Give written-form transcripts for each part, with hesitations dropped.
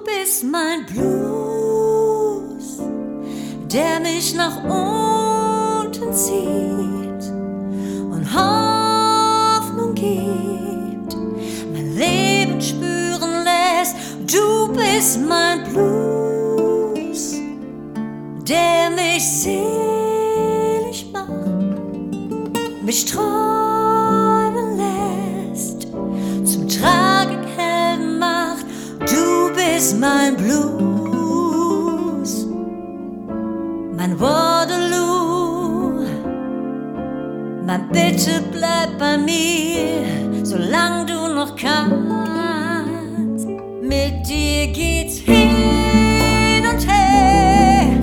bist mein Blues, der mich nach unten zieht und Hoffnung gibt, mein Leben spüren lässt. Du bist mein Blues, der mich selig macht, mich träumen lässt, zum Tragikhelden macht. Du bist mein Blues, mein Waterloo, mein Bitte bleib bei mir, solange du noch kannst. Mit dir geht's hin und her,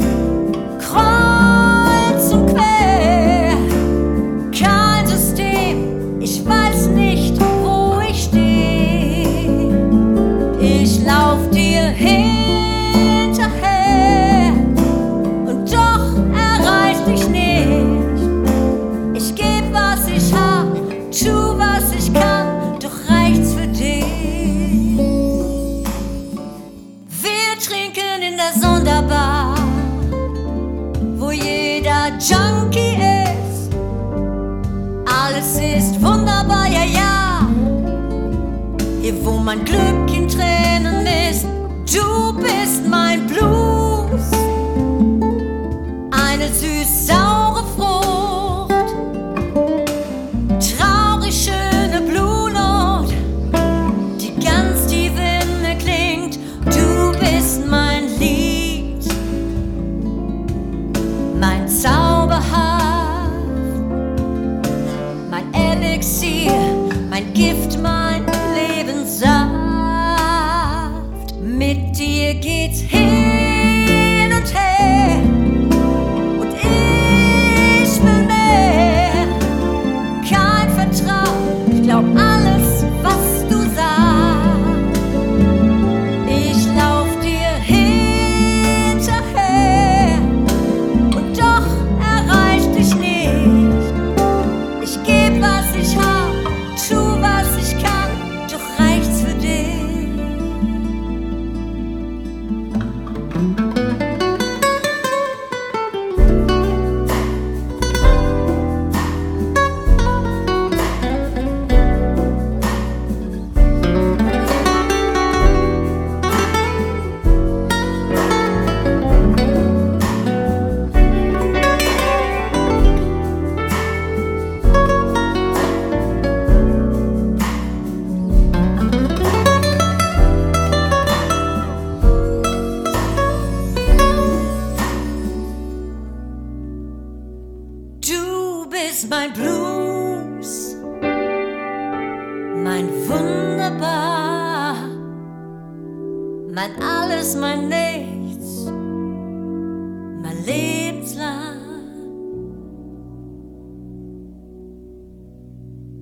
kreuz und quer, kein System, ich weiß nicht, wo ich stehe. Ich lauf dir hinterher und doch erreicht dich nicht. Ich geb, was ich hab, tu, was ich kann, doch reicht's für dich. Wir trinken in der Sonderbar, wo jeder Junkie ist. Alles ist wunderbar, ja, ja. Hier, wo mein Glück in Tränen ist. Du bist mein Blues, eine süß-saure Frucht, traurig schöne Blue Note, die ganz tief in mir klingt. Du bist mein Lied, mein Zauberhaft, mein Elixier, mein Gift, mein Lebenssaft. Mit dir geht's hin und her und ich will mehr. Kein Vertrauen, ich glaub alles, was du sagst. Ich lauf dir hinterher und doch erreicht dich nicht. Ich geb, was ich hab, tu, was ich kann, doch reicht's für dich. Du bist mein Blues, mein Wunderbar, mein Alles, mein Nichts, mein Leben.